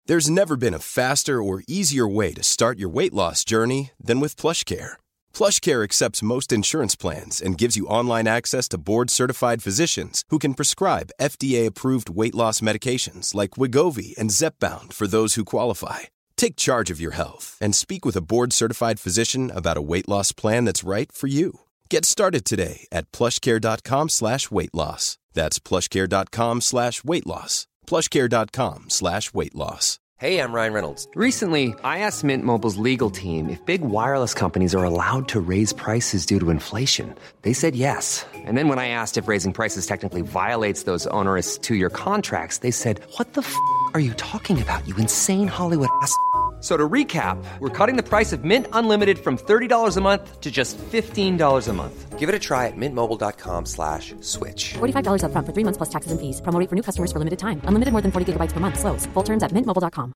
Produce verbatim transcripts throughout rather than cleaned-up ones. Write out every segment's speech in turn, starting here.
There's never been a faster or easier way to start your weight loss journey than with PlushCare. PlushCare accepts most insurance plans and gives you online access to board-certified physicians who can prescribe F D A-approved weight loss medications like Wegovy and Zepbound for those who qualify. Take charge of your health and speak with a board-certified physician about a weight loss plan that's right for you. Get started today at plushcare.com slash weight loss. That's plushcare.com slash weight loss. plushcare.com slash weight loss. Hey, I'm Ryan Reynolds. Recently, I asked Mint Mobile's legal team if big wireless companies are allowed to raise prices due to inflation. They said yes. And then when I asked if raising prices technically violates those onerous two-year contracts, they said, what the f*** are you talking about, you insane Hollywood ass f- So to recap, we're cutting the price of Mint Unlimited from thirty dollars a month to just fifteen dollars a month. Give it a try at mintmobile.com slash switch. forty-five dollars up front for three months plus taxes and fees. Promo rate for new customers for limited time. Unlimited more than forty gigabytes per month. Slows full terms at mint mobile dot com.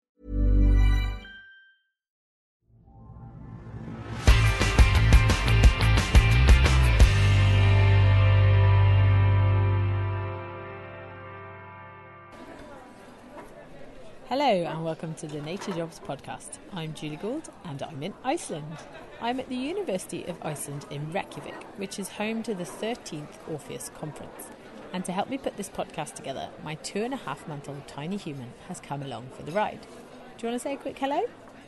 Hello and welcome to the Nature Jobs podcast. I'm Julie Gould and I'm in Iceland. I'm at the University of Iceland in Reykjavik, which is home to the thirteenth Orpheus Conference. And to help me put this podcast together, my two and a half month old tiny human has come along for the ride. Do you want to say a quick hello?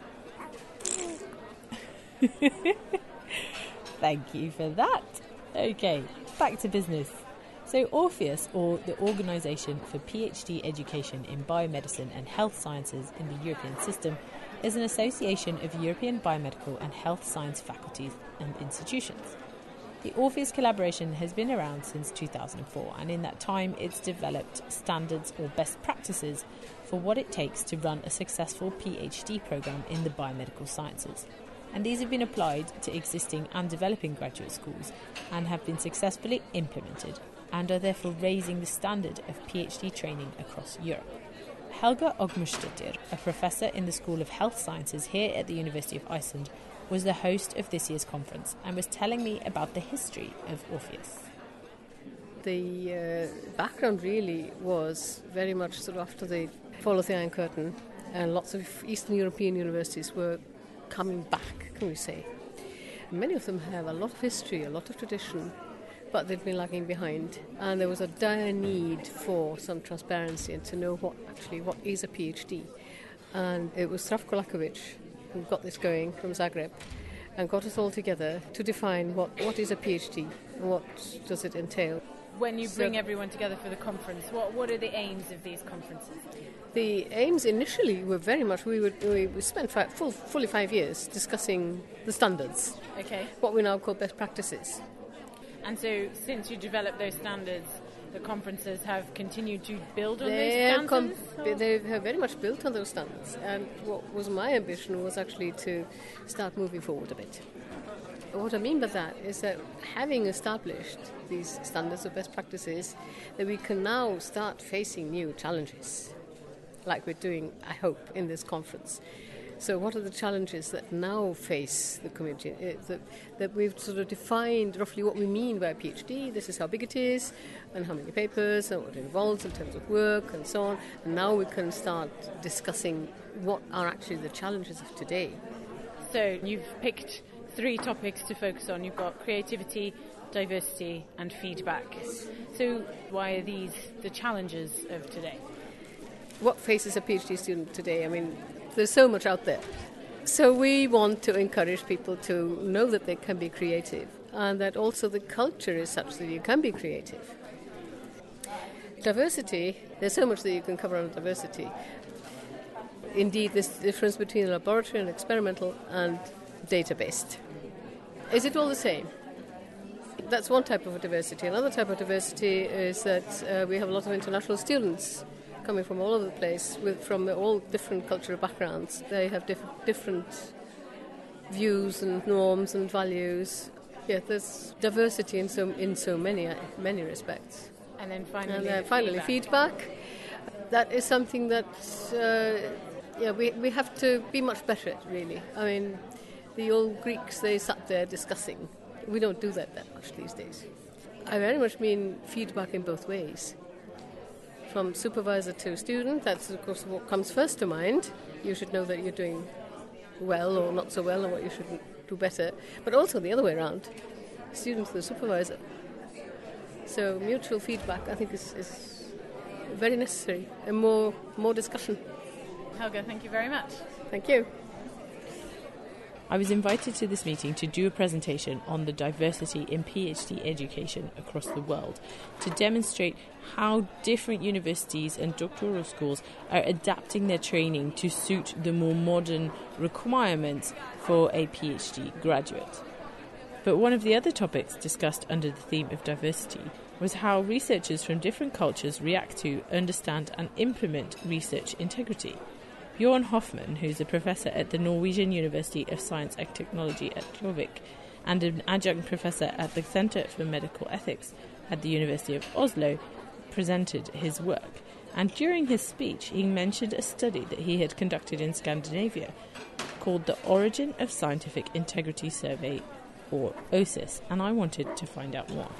Thank you for that. Okay, back to business. So Orpheus, or the Organisation for PhD Education in Biomedicine and Health Sciences in the European System, is an association of European biomedical and health science faculties and institutions. The Orpheus collaboration has been around since two thousand four, and in that time it's developed standards or best practices for what it takes to run a successful PhD programme in the biomedical sciences. And these have been applied to existing and developing graduate schools and have been successfully implemented, and are therefore raising the standard of PhD training across Europe. Helga Ogmursdóttir, a professor in the School of Health Sciences here at the University of Iceland, was the host of this year's conference and was telling me about the history of Orpheus. The uh, background really was very much sort of after the fall of the Iron Curtain, and lots of Eastern European universities were coming back, can we say. Many of them have a lot of history, a lot of tradition, but they've been lagging behind, and there was a dire need for some transparency and to know what actually what is a PhD. And it was Zdravko Lakovic who got this going from Zagreb and got us all together to define what, what is a PhD and what does it entail. When you bring So- everyone together for the conference, what, what are the aims of these conferences? The aims initially were very much, we would we, we spent five, full, fully five years discussing the standards, Okay. what we now call best practices. And so since you developed those standards, the conferences have continued to build on They those have, com- standards? they have very much built on those standards, and what was my ambition was actually to start moving forward a bit. What I mean by that is that having established these standards of best practices, that we can now start facing new challenges, like we're doing, I hope, in this conference. So what are the challenges that now face the community? It, that, that we've sort of defined roughly what we mean by a PhD, this is how big it is, and how many papers, and what it involves in terms of work, and so on. And now we can start discussing what are actually the challenges of today. So you've picked three topics to focus on. You've got creativity, diversity and feedback. So why are these the challenges of today? What faces a PhD student today? I mean, there's so much out there. So we want to encourage people to know that they can be creative, and that also the culture is such that you can be creative. Diversity, there's so much that you can cover on diversity. Indeed, this difference between laboratory and experimental and data-based. Is it all the same? That's one type of diversity. Another type of diversity is that uh, we have a lot of international students coming from all over the place, with from all different cultural backgrounds. They have diff- different views and norms and values. Yeah, there's diversity in so in so many many respects. And then finally, And uh, the finally, feedback. feedback. That is something that uh, yeah we we have to be much better at, really. I mean, the old Greeks, they sat there discussing. We don't do that that much these days. I very much mean feedback in both ways. from supervisor to student. That's, of course, what comes first to mind. You should know that you're doing well or not so well, or what you should do better. But also the other way around, student to the supervisor. So mutual feedback, I think, is, is very necessary, and more more discussion. Helga, thank you very much. Thank you. I was invited to this meeting to do a presentation on the diversity in PhD education across the world, to demonstrate how different universities and doctoral schools are adapting their training to suit the more modern requirements for a PhD graduate. But one of the other topics discussed under the theme of diversity was how researchers from different cultures react to, understand and implement research integrity. Bjorn Hoffman, who's a professor at the Norwegian University of Science and Technology at Gjøvik and an adjunct professor at the Centre for Medical Ethics at the University of Oslo, presented his work. And during his speech, he mentioned a study that he had conducted in Scandinavia called the Origin of Scientific Integrity Survey, or O S I S, and I wanted to find out more.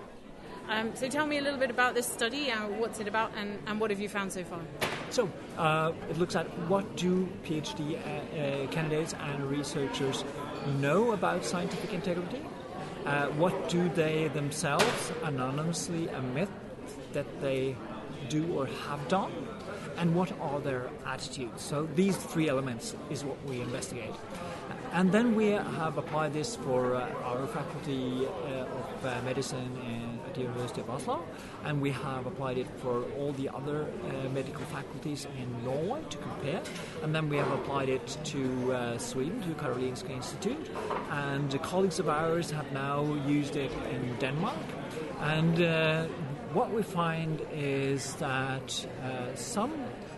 Um, so tell me a little bit about this study, uh, what's it about, and, and what have you found so far? So uh, it looks at what do PhD uh, uh, candidates and researchers know about scientific integrity, uh, what do they themselves anonymously admit that they do or have done, and what are their attitudes. So these three elements is what we investigate. And then we have applied this for uh, our faculty uh, of uh, medicine in, at the University of Oslo, and we have applied it for all the other uh, medical faculties in Norway to compare. And then we have applied it to uh, Sweden, to Karolinska Institute, and colleagues of ours have now used it in Denmark. And uh, what we find is that uh, some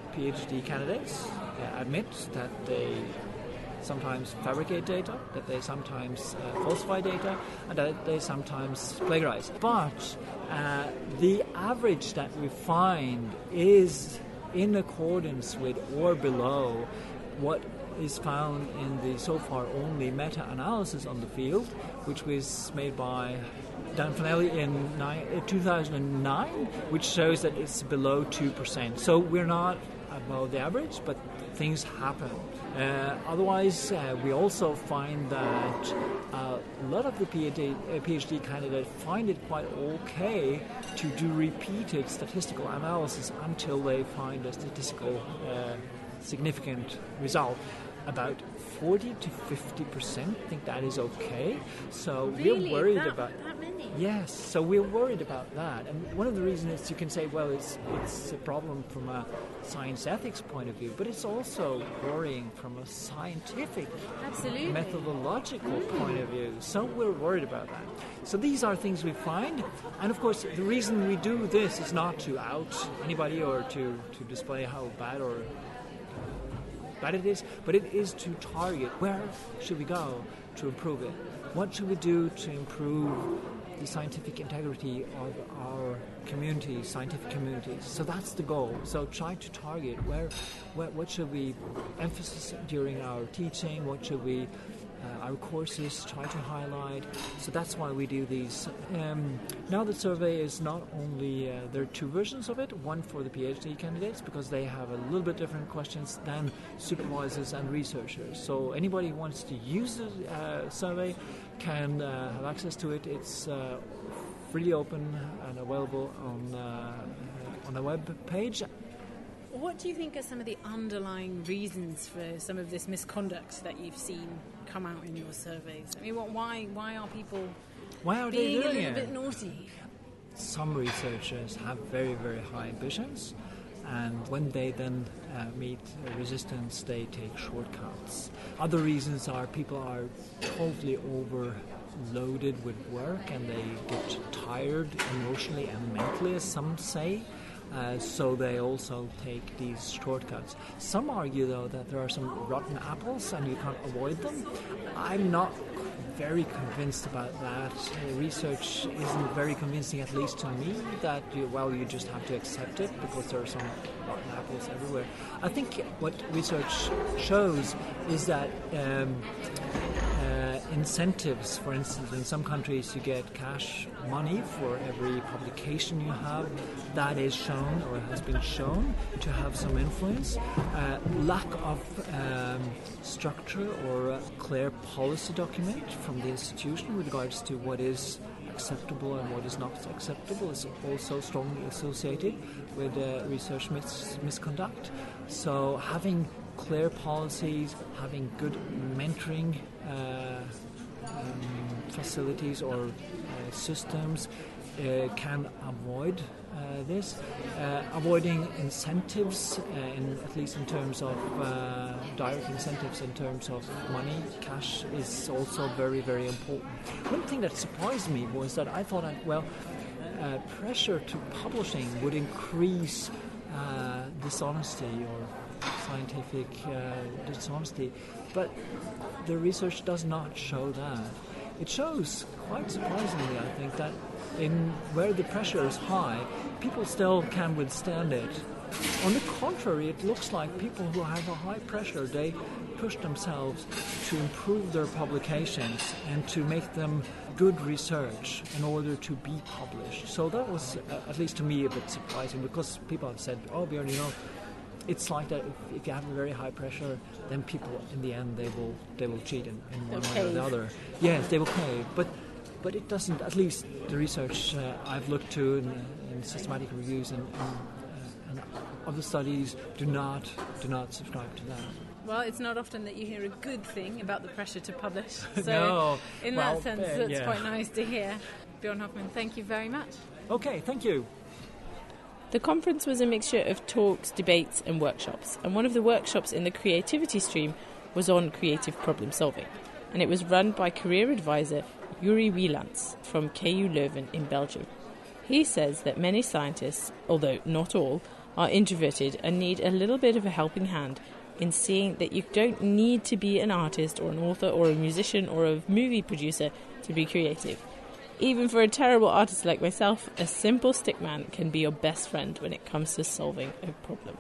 PhD candidates uh, admit that they sometimes fabricate data, that they sometimes uh, falsify data, and that they sometimes plagiarize. But uh, the average that we find is in accordance with or below what is found in the so far only meta-analysis on the field, which was made by Dan Fanelli in nine, two thousand nine, which shows that it's below two percent. So we're not above the average, but things happen. Uh, otherwise, uh, we also find that uh, a lot of the PhD, uh, PhD candidates find it quite okay to do repeated statistical analysis until they find a statistical uh, significant result. About forty to fifty percent think that is okay. So really? we're worried that, about that many? Yes, so we're worried about that. And one of the reasons is you can say, well, it's it's a problem from a science ethics point of view, but it's also worrying from a scientific, Absolutely. methodological point of view. So we're worried about that. So these are things we find. And of course, the reason we do this is not to out anybody or to, to display how bad or bad it is, but it is to target where should we go to improve it. What should we do to improve the scientific integrity of our communities, scientific communities? So that's the goal. So try to target where, where what should we emphasize during our teaching, what should we Uh, our courses try to highlight. So that's why we do these. Um, now the survey is not only, uh, there are two versions of it, one for the PhD candidates because they have a little bit different questions than supervisors and researchers. So anybody who wants to use the uh, survey can uh, have access to it. It's uh, freely open and available on, uh, on the web page. What do you think are some of the underlying reasons for some of this misconduct that you've seen come out in your surveys? I mean, what, why why are people why are being they a doing little it? bit naughty? Some researchers have very, very high ambitions, and when they then uh, meet resistance, they take shortcuts. Other reasons are people are totally overloaded with work and they get tired emotionally and mentally, as some say. Uh, so they also take these shortcuts. Some argue, though, that there are some rotten apples and you can't avoid them. I'm not very convinced about that. Uh, research isn't very convincing, at least to me, that, you, well, you just have to accept it because there are some rotten apples everywhere. I think what research shows is that um, uh, incentives. For instance, in some countries you get cash money for every publication you have. That is shown or has been shown to have some influence. Uh, lack of um, structure or a clear policy document from the institution with regards to what is acceptable and what is not acceptable is also strongly associated with uh, research mis- misconduct. So having clear policies, having good mentoring uh, um, facilities or uh, systems uh, can avoid uh, this. Uh, avoiding incentives, uh, in, at least in terms of uh, direct incentives in terms of money, cash, is also very, very important. One thing that surprised me was that I thought, that, well, uh, pressure to publishing would increase uh, dishonesty or scientific uh, dishonesty, but the research does not show that. It shows, quite surprisingly, I think, that in where the pressure is high, people still can withstand it. On the contrary, it looks like people who have a high pressure, they push themselves to improve their publications and to make them good research in order to be published. So that was, uh, at least to me, a bit surprising, because people have said, oh, Björn, you know, it's like that if, if you have a very high pressure, then people in the end they will they will cheat in, in one way or the other. Yes, they will cave, but but it doesn't. At least the research uh, I've looked to in, in systematic reviews and, and, uh, and other studies do not do not subscribe to that. Well, it's not often that you hear a good thing about the pressure to publish. So no. in well, that sense, uh, that's yeah. quite nice to hear. Björn Hoffmann, thank you very much. Okay, thank you. The conference was a mixture of talks, debates and workshops, and one of the workshops in the creativity stream was on creative problem solving, and it was run by career advisor Yuri Wielands from K U Leuven in Belgium. He says that many scientists, although not all, are introverted and need a little bit of a helping hand in seeing that you don't need to be an artist or an author or a musician or a movie producer to be creative. Even for a terrible artist like myself, a simple stickman can be your best friend when it comes to solving a problem.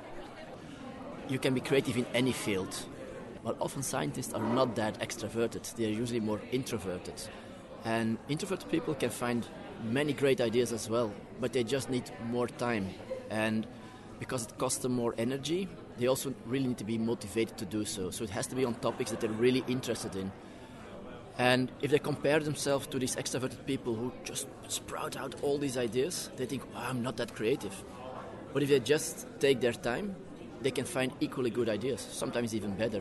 You can be creative in any field, but often scientists are not that extroverted. They are usually more introverted. And introverted people can find many great ideas as well, but they just need more time. And because it costs them more energy, they also really need to be motivated to do so. So it has to be on topics that they're really interested in. And if they compare themselves to these extroverted people who just sprout out all these ideas, they think, oh, I'm not that creative. But if they just take their time, they can find equally good ideas, sometimes even better.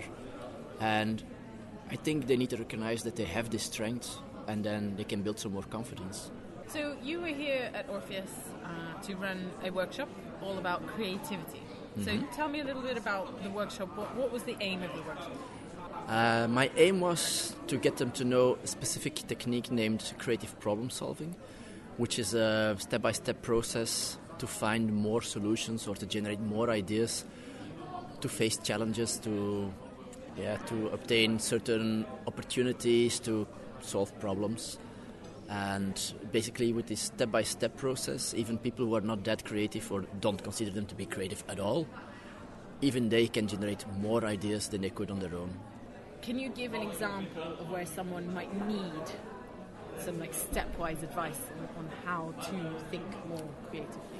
And I think they need to recognize that they have this strength, and then they can build some more confidence. So you were here at Orpheus uh, to run a workshop all about creativity. Mm-hmm. So tell me a little bit about the workshop. What, what was the aim of the workshop? Uh, my aim was to get them to know a specific technique named creative problem solving, which is a step-by-step process to find more solutions or to generate more ideas, to face challenges, to yeah, to obtain certain opportunities, to solve problems. And basically with this step-by-step process, even people who are not that creative or don't consider them to be creative at all, even they can generate more ideas than they could on their own. Can you give an example of where someone might need some like stepwise advice on, on how to think more creatively?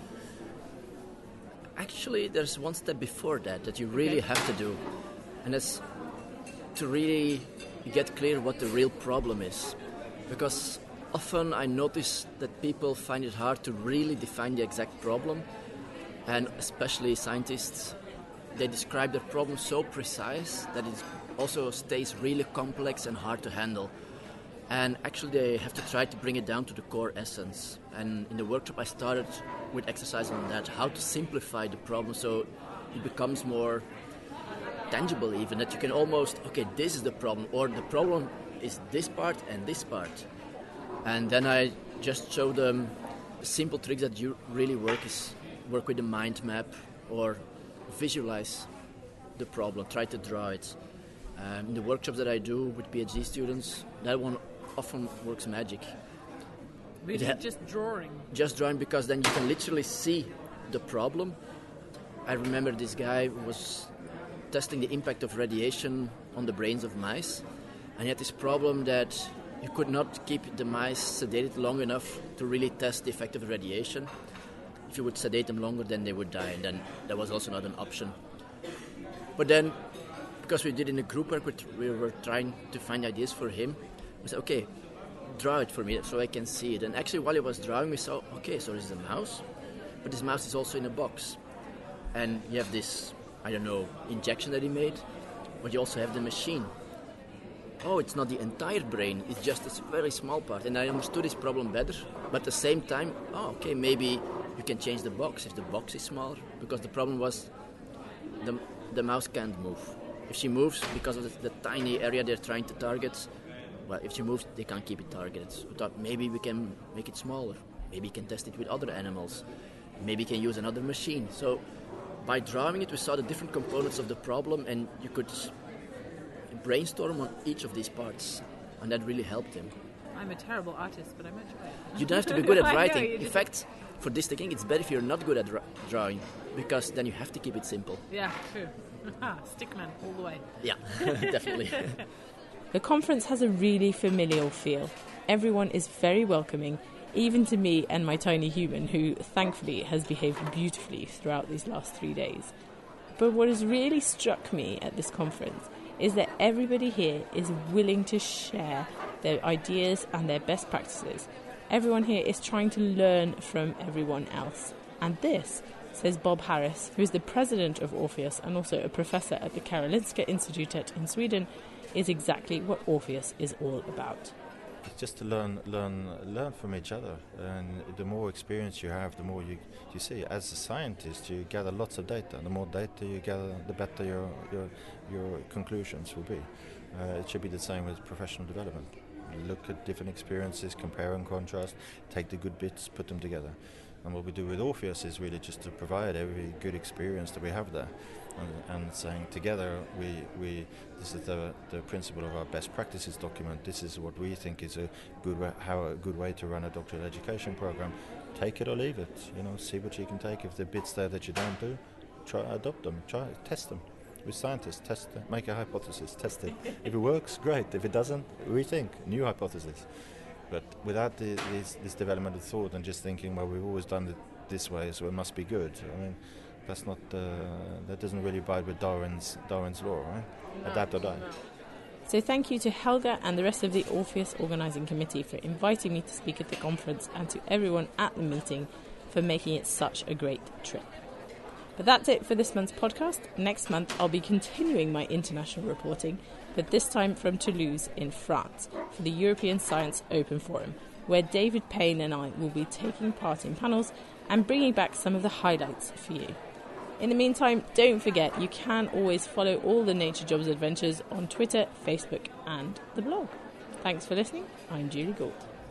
Actually, there's one step before that that you really Okay. have to do, and that's to really get clear what the real problem is. Because often I notice that people find it hard to really define the exact problem, and especially scientists, they describe their problem so precise that it also stays really complex and hard to handle. And actually they have to try to bring it down to the core essence. And in the workshop I started with exercise on that, how to simplify the problem so it becomes more tangible even, that you can almost, okay, this is the problem, or the problem is this part and this part. And then I just show them simple tricks that you really work is work with the mind map or visualize the problem, try to draw it. Um, in the workshops that I do with PhD students, that one often works magic. Really, ha- just drawing? Just drawing, because then you can literally see the problem. I remember this guy was testing the impact of radiation on the brains of mice, And he had this problem that you could not keep the mice sedated long enough to really test the effect of radiation. If you would sedate them longer, then they would die, and then that was also not an option. But then, because we did in a group work, we were trying to find ideas for him. We said, okay, draw it for me so I can see it. And actually, while he was drawing, we saw, okay, so this is a mouse, but this mouse is also in a box. And you have this, I don't know, injection that he made, but you also have the machine. Oh, it's not the entire brain, it's just a very small part. And I understood his problem better, but at the same time, oh, okay, maybe you can change the box if the box is smaller, because the problem was the, the mouse can't move. If she moves, because of the, the tiny area they're trying to target, well, if she moves, they can't keep it targeted. So we thought maybe we can make it smaller. Maybe we can test it with other animals. Maybe we can use another machine. So by drawing it, we saw the different components of the problem, and you could brainstorm on each of these parts, and that really helped him. I'm a terrible artist, but I might try it. You don't have to be good at I know, writing. you In just- fact, for this technique, it's better if you're not good at dra- drawing, because then you have to keep it simple. Yeah, true. Stickman all the way. Yeah, definitely. The conference has a really familial feel. Everyone is very welcoming, even to me and my tiny human, who thankfully has behaved beautifully throughout these last three days. But what has really struck me at this conference is that everybody here is willing to share their ideas and their best practices. Everyone here is trying to learn from everyone else. And this, says Bob Harris, who is the president of Orpheus and also a professor at the Karolinska Institutet in Sweden, is exactly what Orpheus is all about. It's just to learn, learn, learn from each other, and the more experience you have, the more you you see. As a scientist, you gather lots of data. The more data you gather, the better your your your conclusions will be. Uh, it should be the same with professional development. Look at different experiences, compare and contrast, take the good bits, put them together. And what we do with Orpheus is really just to provide every good experience that we have there, and, and saying together we we this is the the principle of our best practices document. This is what we think is a good way, how a good way to run a doctoral education program. Take it or leave it. You know, see what you can take. If there are bits there that you don't do, try adopt them. Try test them. With scientists, test, make a hypothesis, test it. If it works, great. If it doesn't, rethink new hypothesis. But without the, this, this development of thought and just thinking, well, we've always done it this way, so it must be good. I mean, that's not uh, that doesn't really abide with Darwin's Darwin's law, right? No, Adapt or die. No. So thank you to Helga and the rest of the Orpheus organising committee for inviting me to speak at the conference, and to everyone at the meeting for making it such a great trip. But that's it for this month's podcast. Next month I'll be continuing my international reporting, but this time from Toulouse in France for the European Science Open Forum, where David Payne and I will be taking part in panels and bringing back some of the highlights for you. In the meantime, don't forget you can always follow all the Nature Jobs adventures on Twitter, Facebook and the blog. Thanks for listening. I'm Julie Gould.